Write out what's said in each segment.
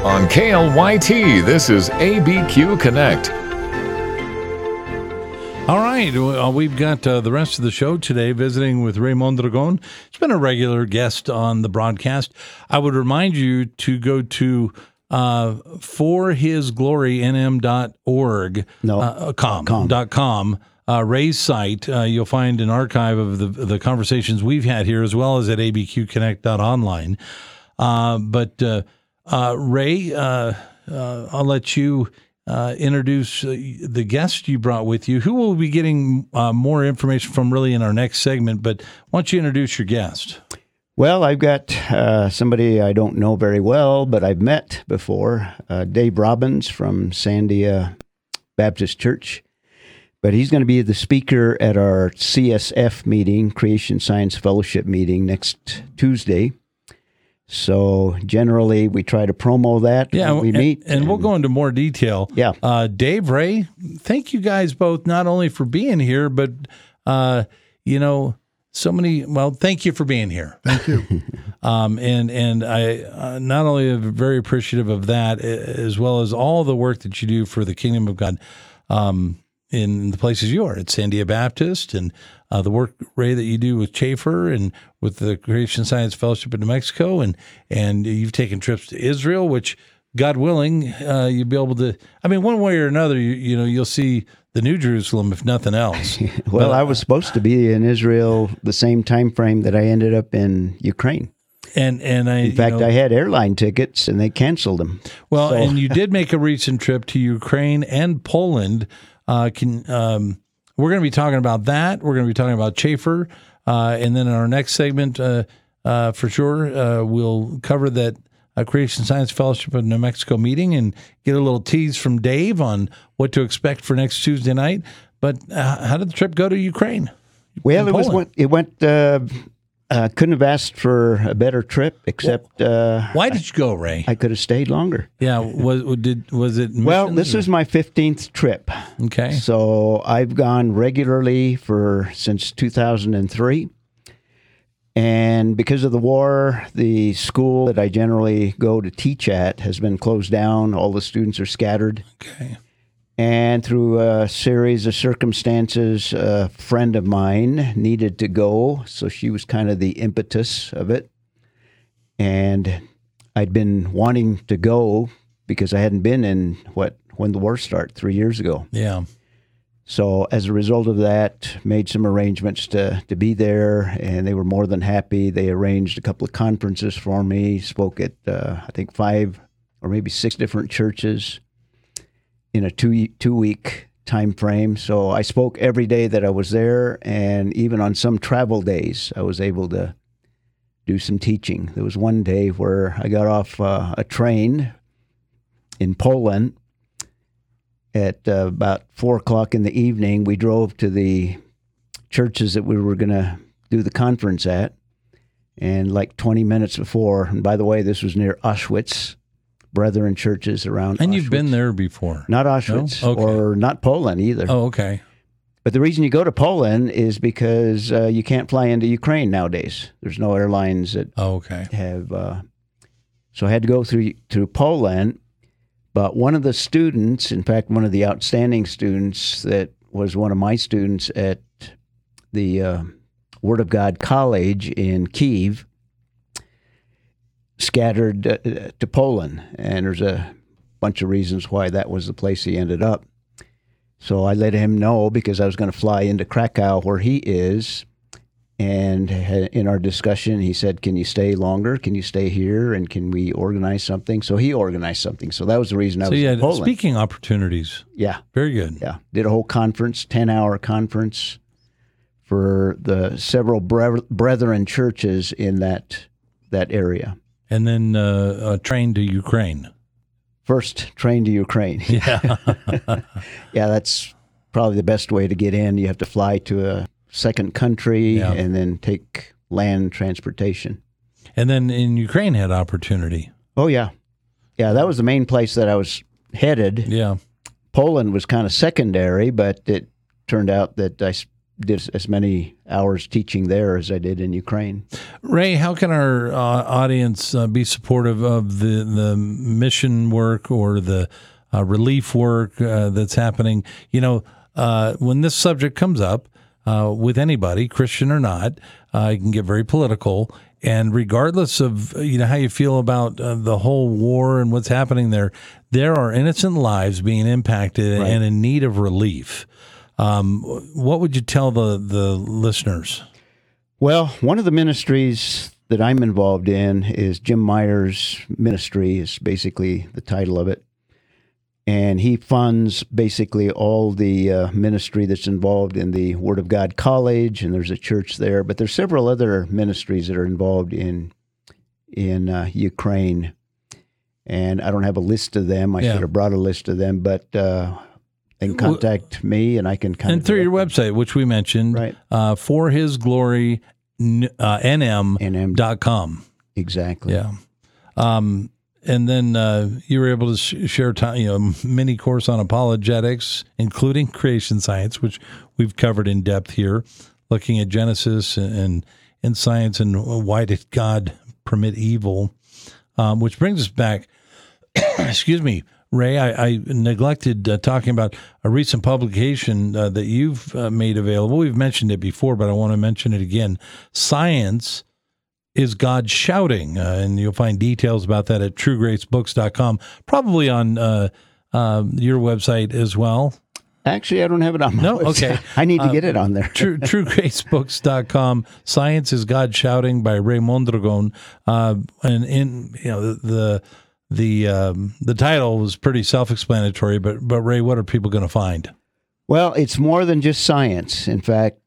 On KLYT, this is ABQ Connect. All right, we've got the rest of the show today visiting with Ray Mondragon. He's been a regular guest on the broadcast. I would remind you to go to forhisglorynm.org, .com, Ray's site. You'll find an archive of the conversations we've had here, as well as at abqconnect.online. Ray, I'll let you introduce the guest you brought with you, who will be getting more information from really in our next segment. But why don't you introduce your guest? Well, I've got somebody I don't know very well, but I've met before, Dave Robbins from Sandia Baptist Church. But he's going to be the speaker at our CSF meeting, Creation Science Fellowship meeting, next Tuesday. So generally, we try to promo that when we meet. And we'll go into more detail. Yeah. Dave, Ray, thank you guys both not only for being here, but, thank you for being here. Thank you. And I not only am very appreciative of that, as well as all the work that you do for the kingdom of God in the places you are at Sandia Baptist, and the work, Ray, that you do with Chafer and with the Creation Science Fellowship in New Mexico, and you've taken trips to Israel, which, God willing, you'll be able to. I mean, one way or another, you'll see the New Jerusalem, if nothing else. Well, I was supposed to be in Israel the same time frame that I ended up in Ukraine. And in fact, I had airline tickets, and they canceled them. Well, and you did make a recent trip to Ukraine and Poland. We're going to be talking about that. We're going to be talking about Chafer. And then in our next segment, for sure, we'll cover that Creation Science Fellowship of New Mexico meeting and get a little tease from Dave on what to expect for next Tuesday night. But how did the trip go to Ukraine? Well, it went couldn't have asked for a better trip, except why did you go, Ray? I could have stayed longer. Yeah, was it? Well, this is my 15th trip. Okay, so I've gone regularly since 2003, and because of the war, the school that I generally go to teach at has been closed down. All the students are scattered. Okay. And through a series of circumstances, a friend of mine needed to go, so she was kind of the impetus of it. And I'd been wanting to go because I hadn't been when the war started 3 years ago. Yeah. So as a result of that, made some arrangements to be there, and they were more than happy. They arranged a couple of conferences for me, spoke at, I think, 5 or maybe 6 different churches in a two-week time frame. So I spoke every day that I was there, and even on some travel days, I was able to do some teaching. There was one day where I got off a train in Poland at about 4 o'clock in the evening. We drove to the churches that we were going to do the conference at, and like 20 minutes before, and by the way, this was near Auschwitz, Brethren churches around And Auschwitz. You've been there before? Not Auschwitz, no? Okay. Or not Poland either. Oh, okay. But the reason you go to Poland is because you can't fly into Ukraine nowadays. There's no airlines that have. So I had to go through Poland. But one of the students, in fact, one of the outstanding students that was one of my students at the Word of God College in Kyiv, scattered to Poland, and there's a bunch of reasons why that was the place he ended up. So I let him know because I was going to fly into Krakow where he is, and in our discussion he said, can you stay longer? Can you stay here? And can we organize something? So he organized something. So that was the reason I was in Poland. Speaking opportunities. Yeah. Very good. Yeah. Did a whole conference, 10-hour conference for the several brethren churches in that area. And then a train to Ukraine. First train to Ukraine. Yeah. Yeah, that's probably the best way to get in. You have to fly to a second country and then take land transportation. And then in Ukraine had opportunity. Oh, yeah. Yeah, that was the main place that I was headed. Yeah. Poland was kind of secondary, but it turned out that I did as many hours teaching there as I did in Ukraine. Ray, how can our audience be supportive of the mission work or the relief work that's happening? When this subject comes up with anybody, Christian or not, it can get very political. And regardless of how you feel about the whole war and what's happening there are innocent lives being impacted Right. and in need of relief. What would you tell the listeners? Well, one of the ministries that I'm involved in is Jim Meyer's ministry, is basically the title of it. And he funds basically all the ministry that's involved in the Word of God College, and there's a church there. But there's several other ministries that are involved in Ukraine. And I don't have a list of them. I should have brought a list of them, but they can contact me, and I can And through your website, which we mentioned, right. For His Glory, nm.com. Exactly. Yeah. And then you were able to share mini course on apologetics, including creation science, which we've covered in depth here, looking at Genesis and science and why did God permit evil, which brings us back, excuse me, Ray, I neglected talking about a recent publication that you've made available. We've mentioned it before, but I want to mention it again. Science is God shouting, and you'll find details about that at truegracebooks.com, probably on your website as well. Actually, I don't have it on my website. Okay. I need to get it on there. truegracebooks.com. Science is God Shouting by Ray Mondragon. And in the title was pretty self-explanatory, but Ray, what are people going to find? Well, it's more than just science. In fact,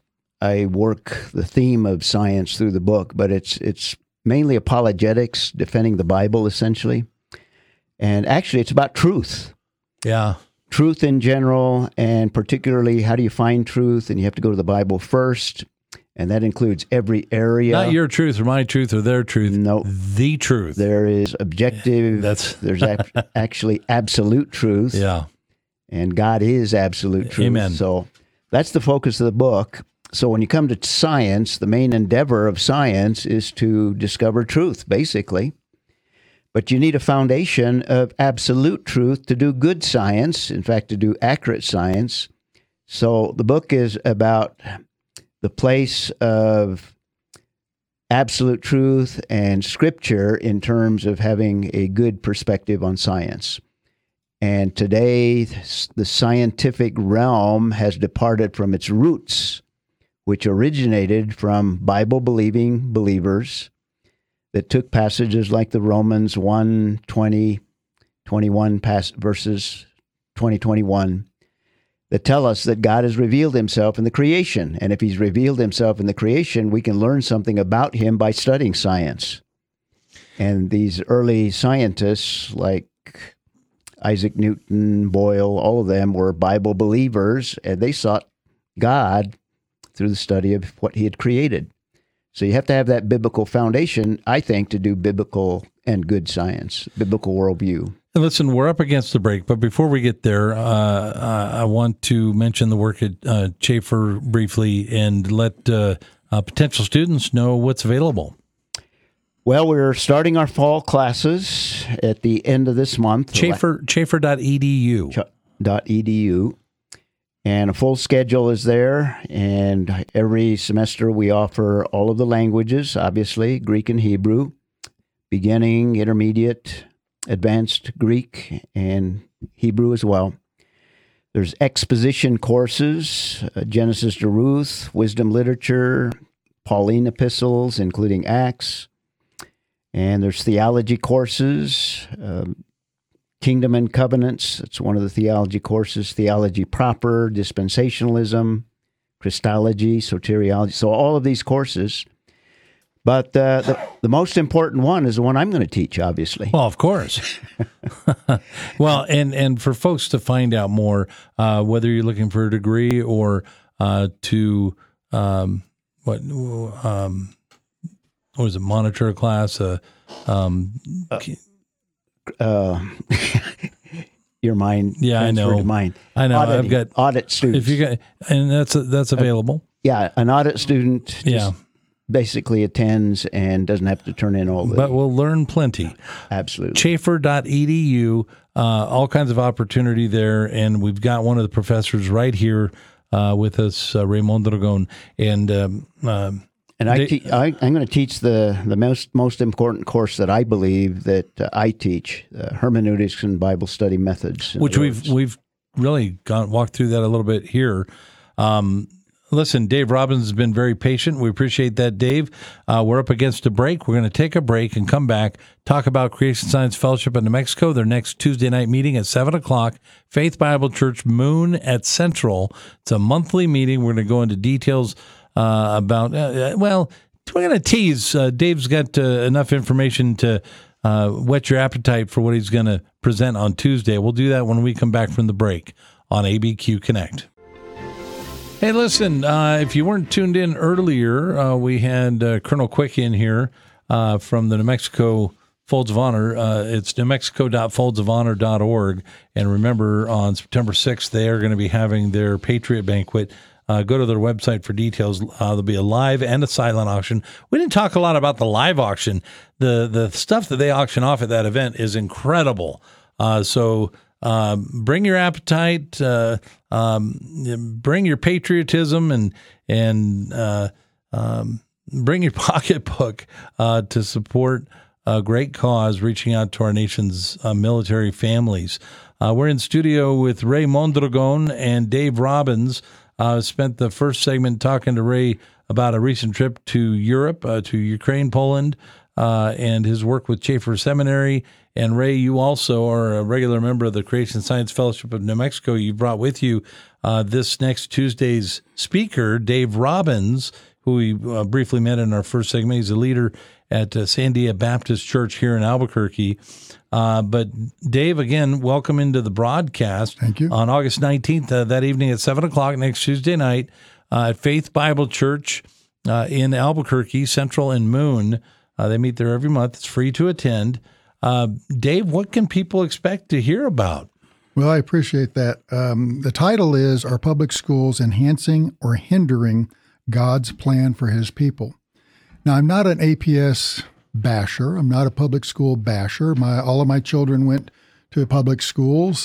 I work the theme of science through the book, but it's mainly apologetics, defending the Bible, essentially. And actually, it's about truth. Yeah. Truth in general, and particularly how do you find truth? And you have to go to the Bible first, and that includes every area. Not your truth or my truth or their truth. No. The truth. There is objective. There's actually absolute truth. Yeah. And God is absolute truth. Amen. So that's the focus of the book. So when you come to science, the main endeavor of science is to discover truth, basically. But you need a foundation of absolute truth to do good science, in fact, to do accurate science. So the book is about the place of absolute truth and Scripture in terms of having a good perspective on science. And today, the scientific realm has departed from its roots, which originated from Bible-believing believers that took passages like the Romans 1:20, 21 verses 20-21 that tell us that God has revealed himself in the creation. And if he's revealed himself in the creation, we can learn something about him by studying science. And these early scientists like Isaac Newton, Boyle, all of them were Bible believers, and they sought God through the study of what he had created. So you have to have that biblical foundation, I think, to do biblical and good science, biblical worldview. And listen, we're up against the break, but before we get there, I want to mention the work at Chafer briefly and let potential students know what's available. Well, we're starting our fall classes at the end of this month. Chafer.edu. .edu. And a full schedule is there, and every semester we offer all of the languages, obviously, Greek and Hebrew, beginning, intermediate, advanced Greek, and Hebrew as well. There's exposition courses, Genesis to Ruth, wisdom literature, Pauline epistles, including Acts, and there's theology courses, Kingdom and Covenants, it's one of the theology courses, theology proper, dispensationalism, Christology, soteriology, so all of these courses. But the most important one is the one I'm going to teach, obviously. Well, of course. Well, and for folks to find out more, whether you're looking for a degree or monitor a class? your mind. Yeah, I know. To mine. I know. Auditing, I've got audit students. If you got, and that's available. Yeah, an audit student just Yeah. basically attends and doesn't have to turn in all the. But we'll learn plenty. Absolutely. Chafer.edu, all kinds of opportunity there. And we've got one of the professors right here with us, Ray Mondragon. And I'm going to teach the most important course that I believe that I teach, hermeneutics and Bible study methods. Which we've really walked through that a little bit here. Listen, Dave Robbins has been very patient. We appreciate that, Dave. We're up against a break. We're going to take a break and come back, talk about Creation Science Fellowship in New Mexico, their next Tuesday night meeting at 7 o'clock, Faith Bible Church, Moon at Central. It's a monthly meeting. We're going to go into details about, we're going to tease. Dave's got enough information to whet your appetite for what he's going to present on Tuesday. We'll do that when we come back from the break on ABQ Connect. Hey, listen, if you weren't tuned in earlier, we had Colonel Quick in here from the New Mexico Folds of Honor. It's newmexico.foldsofhonor.org. And remember, on September 6th, they are going to be having their Patriot Banquet. Go to their website for details. There'll be a live and a silent auction. We didn't talk a lot about the live auction. The stuff that they auction off at that event is incredible. So bring your appetite, bring your patriotism, and bring your pocketbook to support a great cause, reaching out to our nation's military families. We're in studio with Ray Mondragon and Dave Robbins. Spent the first segment talking to Ray about a recent trip to Europe, to Ukraine, Poland, and his work with Chafer Seminary. And Ray, you also are a regular member of the Creation Science Fellowship of New Mexico. You brought with you this next Tuesday's speaker, Dave Robbins, who we briefly met in our first segment. He's a leader at Sandia Baptist Church here in Albuquerque. But Dave, again, welcome into the broadcast. Thank you. On August 19th, that evening at 7 o'clock next Tuesday night at Faith Bible Church in Albuquerque, Central and Moon. They meet there every month. It's free to attend. Dave, what can people expect to hear about? Well, I appreciate that. The title is, Are Public Schools Enhancing or Hindering God's Plan for His People? Now, I'm not an APS basher. I'm not a public school basher. All of my children went to public schools.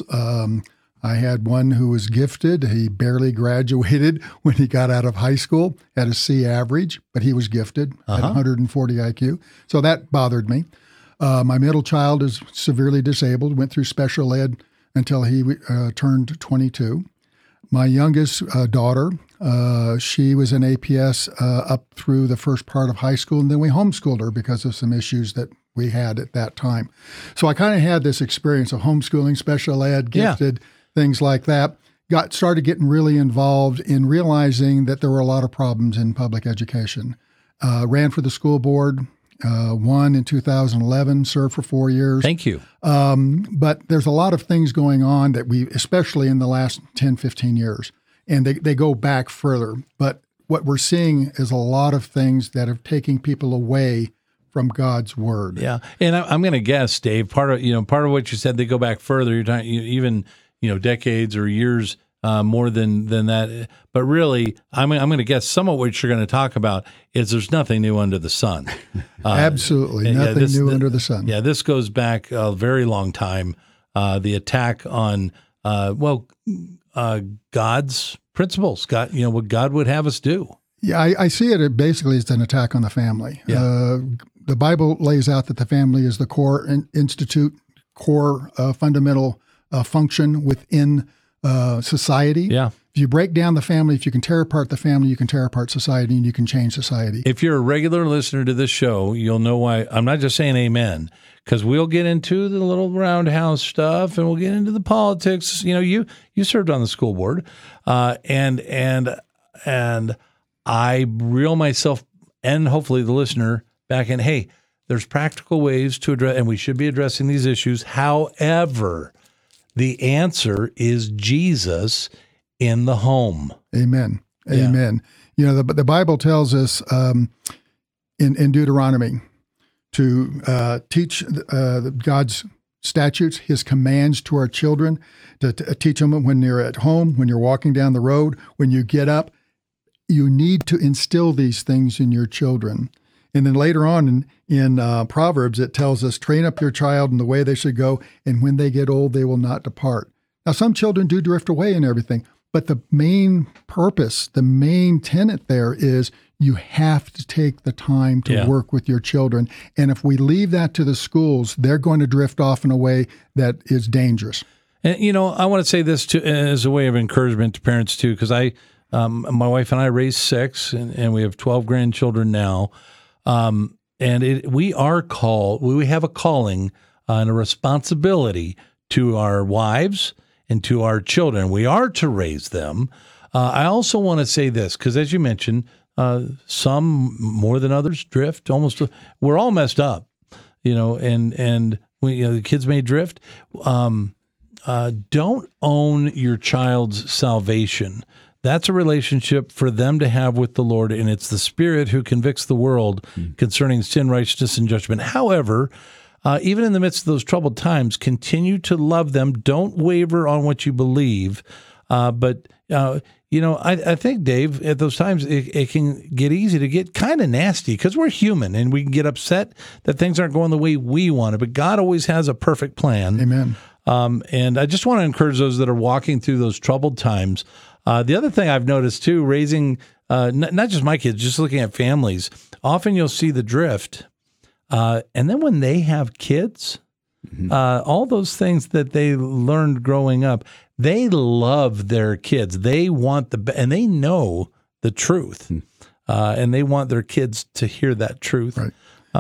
I had one who was gifted. He barely graduated when he got out of high school, had a C average, but he was gifted at 140 IQ. So that bothered me. My middle child is severely disabled, went through special ed until he turned 22. My youngest daughter, she was in APS up through the first part of high school, and then we homeschooled her because of some issues that we had at that time. So I kind of had this experience of homeschooling, special ed, gifted, things like that. Started getting really involved in realizing that there were a lot of problems in public education. Ran for the school board, won in 2011, served for 4 years. Thank you. But there's a lot of things going on that especially in the last 10, 15 years, and they go back further. But what we're seeing is a lot of things that are taking people away from God's word. Yeah, and I'm going to guess, Dave. Part of what you said, they go back further. You're talking even decades or years more than that. But really, I'm going to guess some of what you're going to talk about is there's nothing new under the sun. Absolutely, nothing new under the sun. Yeah, this goes back a very long time. The attack on God's principles, what God would have us do. Yeah, I see it basically as an attack on the family. Yeah. The Bible lays out that the family is the core fundamental function within society. Yeah. If you break down the family, if you can tear apart the family, you can tear apart society, and you can change society. If you're a regular listener to this show, you'll know why. I'm not just saying amen, because we'll get into the little roundhouse stuff, and we'll get into the politics. You served on the school board, and I reel myself and hopefully the listener back in. Hey, there's practical ways to address, and we should be addressing these issues. However, the answer is Jesus in the home. Amen. Amen. Yeah. The Bible tells us in Deuteronomy to teach God's statutes, his commands to our children, to teach them when you're at home, when you're walking down the road, when you get up. You need to instill these things in your children. And then later on in Proverbs, it tells us, train up your child in the way they should go, and when they get old, they will not depart. Now, some children do drift away and everything, but the main purpose, the main tenet there is you have to take the time to work with your children. And if we leave that to the schools, they're going to drift off in a way that is dangerous. And, I want to say this too, as a way of encouragement to parents too, because my wife and I raised 6, and we have 12 grandchildren now. We have a calling and a responsibility to our wives and to our children. We are to raise them. I also want to say this, because as you mentioned, some more than others drift. We're all messed up, and the kids may drift. Don't own your child's salvation. That's a relationship for them to have with the Lord, and it's the Spirit who convicts the world concerning sin, righteousness, and judgment. However, even in the midst of those troubled times, continue to love them. Don't waver on what you believe. I think, Dave, at those times, it can get easy to get kind of nasty because we're human, and we can get upset that things aren't going the way we want it. But God always has a perfect plan. Amen. And I just want to encourage those that are walking through those troubled times. The other thing I've noticed too, raising not just my kids, just looking at families, often you'll see the drift. And then when they have kids, all those things that they learned growing up, they love their kids. They want and they know the truth, and they want their kids to hear that truth. Right.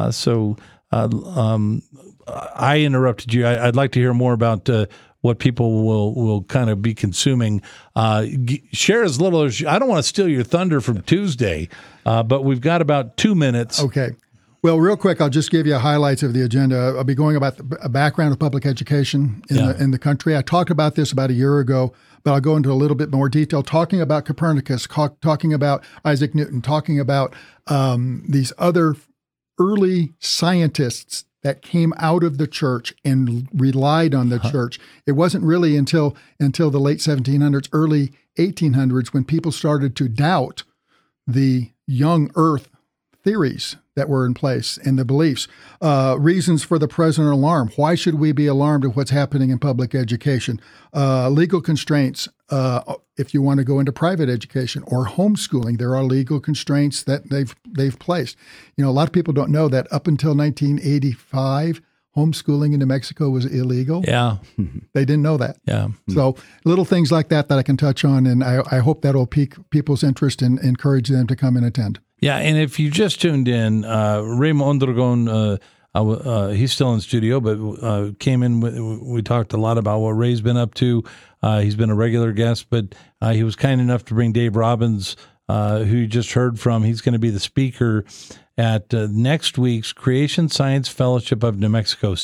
I interrupted you. I'd like to hear more about what people will kind of be consuming. Share as little as I don't want to steal your thunder from Tuesday, but we've got about 2 minutes. Okay. Well, real quick, I'll just give you highlights of the agenda. I'll be going about a background of public education in the country. I talked about this about a year ago, but I'll go into a little bit more detail, talking about Copernicus, talking about Isaac Newton, talking about these other early scientists that came out of the church and relied on the church. It wasn't really until the late 1700s, early 1800s, when people started to doubt the young earth theories that were in place and the beliefs. Reasons for the present alarm. Why should we be alarmed at what's happening in public education? Legal constraints. If you want to go into private education or homeschooling, there are legal constraints that they've placed. A lot of people don't know that up until 1985, homeschooling in New Mexico was illegal. Yeah. They didn't know that. Yeah. So little things like that I can touch on, and I hope that'll pique people's interest and encourage them to come and attend. Yeah, and if you just tuned in, Ray Mondragon, he's still in the studio, but came in. We talked a lot about what Ray's been up to. He's been a regular guest, but he was kind enough to bring Dave Robbins, who you just heard from. He's going to be the speaker at next week's Creation Science Fellowship of New Mexico,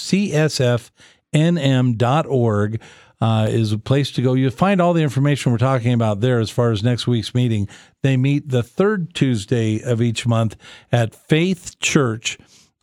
csfnm.org. Is a place to go. You'll find all the information we're talking about there as far as next week's meeting. They meet the third Tuesday of each month at Faith Church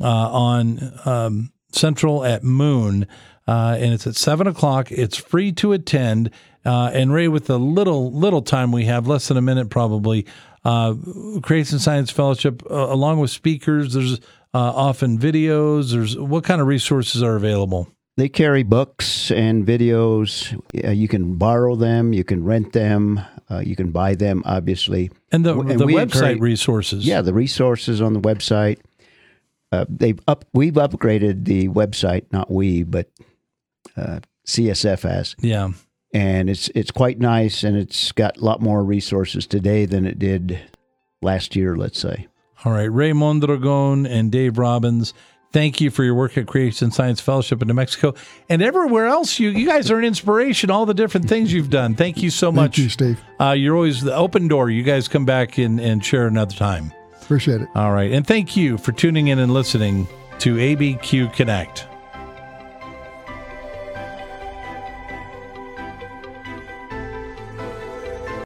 on Central at Moon, and it's at 7:00. It's free to attend. And Ray, with the little time we have, less than a minute probably, Creation Science Fellowship, along with speakers, there's often videos. What kind of resources are available? They carry books and videos. You can borrow them. You can rent them. You can buy them, obviously. And the website resources. Yeah, the resources on the website. We've upgraded the website, not we, but CSF has. Yeah. And it's quite nice, and it's got a lot more resources today than it did last year, let's say. All right. Ray Mondragon and Dave Robbins, thank you for your work at Creation Science Fellowship in New Mexico and everywhere else. You guys are an inspiration, all the different things you've done. Thank you so much. Thank you, Steve. You're always the open door. You guys come back and share another time. Appreciate it. All right. And thank you for tuning in and listening to ABQ Connect.